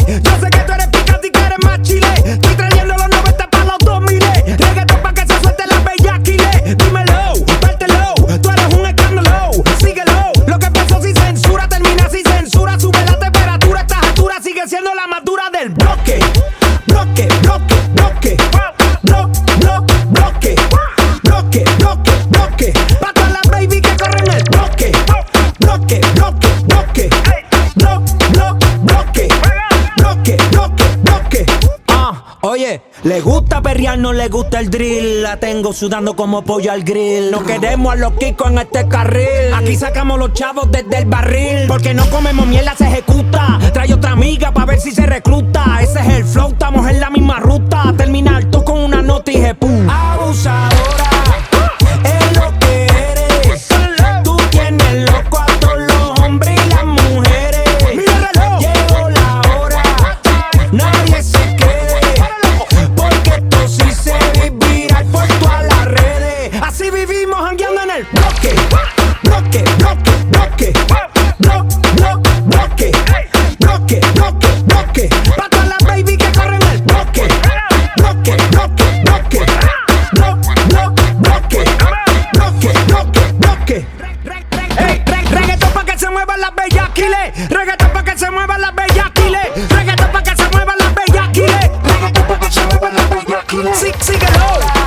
Yo sé que tú eres picante y que eres más chile. Estoy trayendo los 90 para los 2000. Reggaetón pa' que se suelte la bellaquile. Dímelo, pártelo, tú eres un escándalo. Síguelo, lo que empezó sin censura termina sin censura. Sube la temperatura, estas alturas sigue siendo la más dura del bloque. Bloque, bloque, bloque. Bloque, bloque, bloque, bloque. Pa' todas las baby que corren el bloque. Bloque, bloque, bloque. Bloque, bloque, bloque. Oye, le gusta perrear, no le gusta el drill. La tengo sudando como pollo al grill. No queremos a los kikos en este carril. Aquí sacamos los chavos desde el barril. Porque no comemos mierda, se ejecuta. Trae otra amiga pa' ver si se recluta. Ese es el flow, estamos en la misma ruta. Terminar todo con una nota y jepú. Abusadora, es lo que eres. Tú tienes loco a todos los hombres y las mujeres. Llegó la hora, nadie se quede. Porque esto sí se vivirá por todas las redes. Así vivimos jangueando en el bloque. Bloque, bloque, bloque. Bloque, bloque, bloque, bloque. Pa' todas las baby que corren el bloque. Bloque, bloque, bloque. Bloque, bloque, bloque. Hey, reggaetón pa' que se muevan las bellaquiles. Reggaetón pa' que se muevan las bellaquiles. Reggaetón pa' que se muevan las bellaquiles. Reggaetón pa' que se muevan las bellaquiles. Sí, síguelo.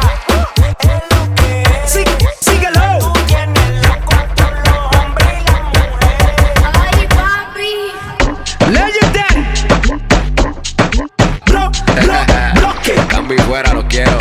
Sí, síguelo. Ay, papi. Legendary. Bloque. Cambio y fuera, lo quiero.